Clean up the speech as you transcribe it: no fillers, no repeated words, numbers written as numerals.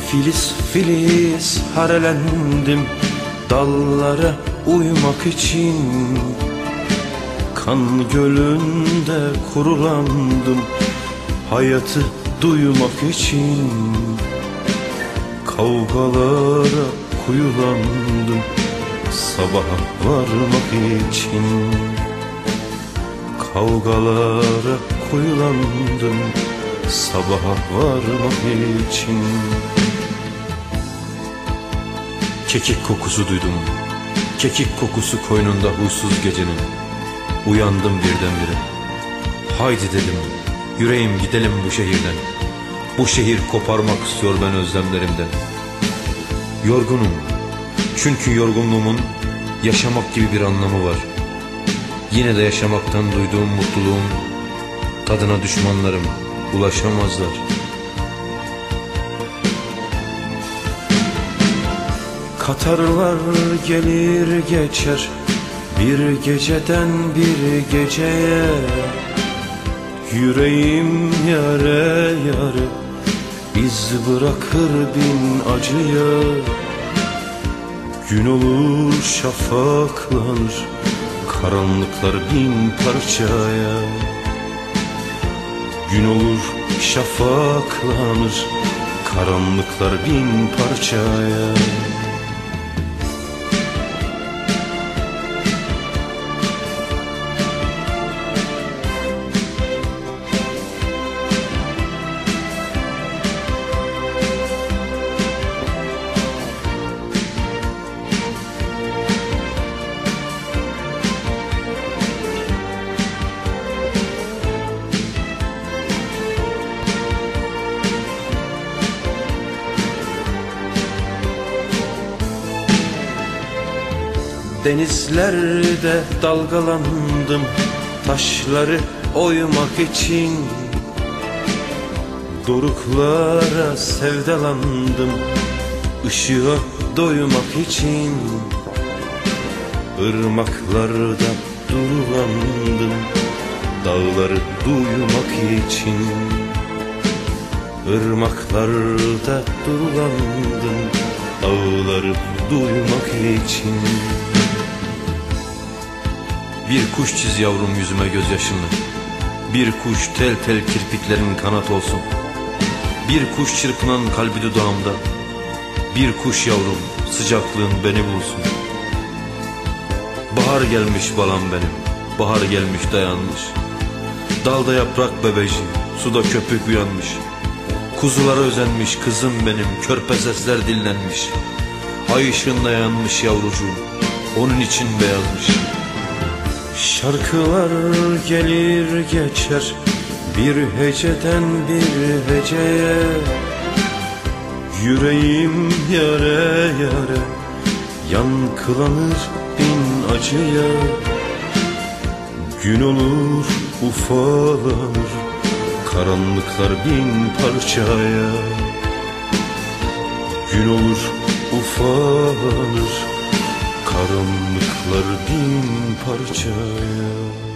Filiz filiz harelendim dallara uymak için. Kan gölünde kurulandım hayatı duymak için. Kavgalara kuyulandım sabaha varmak için. Kavgalara kuyulandım sabaha varmak için. Kekik kokusu duydum, kekik kokusu koynunda huysuz gecenin. Uyandım birdenbire, haydi dedim, yüreğim gidelim bu şehirden. Bu şehir koparmak istiyor ben özlemlerimden. Yorgunum, çünkü yorgunluğumun yaşamak gibi bir anlamı var. Yine de yaşamaktan duyduğum mutluluğun tadına düşmanlarım ulaşamazlar. Katarlar gelir geçer bir geceden bir geceye. Yüreğim yare yare iz bırakır bin acıya. Gün olur şafaklanır karanlıklar bin parçaya. Gün olur şafaklanır karanlıklar bin parçaya. Denizlerde dalgalandım taşları oymak için. Doruklara sevdalandım ışığa doymak için. Irmaklarda durulandım dağları duymak için. Irmaklarda durulandım dağları duymak için. Bir kuş çiz yavrum yüzüme gözyaşını. Bir kuş tel tel kirpiklerin kanat olsun. Bir kuş çırpınan kalbi dudağımda. Bir kuş yavrum sıcaklığın beni bulsun. Bahar gelmiş balam benim, bahar gelmiş dayanmış. Dalda yaprak bebeci, suda köpük uyanmış. Kuzulara özenmiş kızım benim, körpe sesler dinlenmiş. Ay ışığında yanmış yavrucuğum, onun için beyazmış. Şarkılar gelir geçer bir heceden bir heceye. Yüreğim yare yare yankılanır bin acıya. Gün olur ufalanır karanlıklar bin parçaya. Gün olur ufalanır karanlıklar bin parçaya.